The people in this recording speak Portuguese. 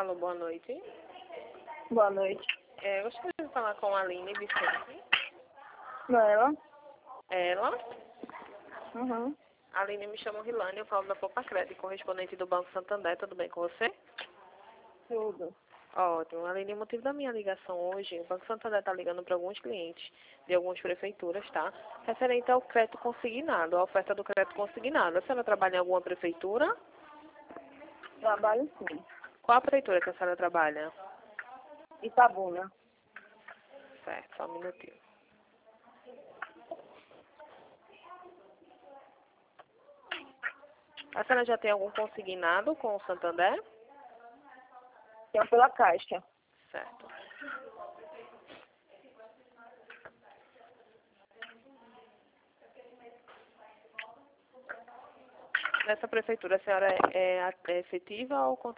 Alô, boa noite. Boa noite. Gostaria de falar com a Aline Vicente. Não é ela? Ela? Uhum. Aline, me chamo Rilane, eu falo da Popacred, correspondente do Banco Santander. Tudo bem com você? Tudo. Ótimo. Aline, o motivo da minha ligação hoje, o Banco Santander está ligando para alguns clientes de algumas prefeituras, tá? Referente ao crédito consignado, a oferta do crédito consignado. A senhora trabalha em alguma prefeitura? Trabalho sim. Qual a prefeitura que a senhora trabalha? Itabuna. Certo, só um minutinho. A senhora já tem algum consignado com o Santander? Tenho pela Caixa. Certo. Nessa prefeitura, a senhora é efetiva ou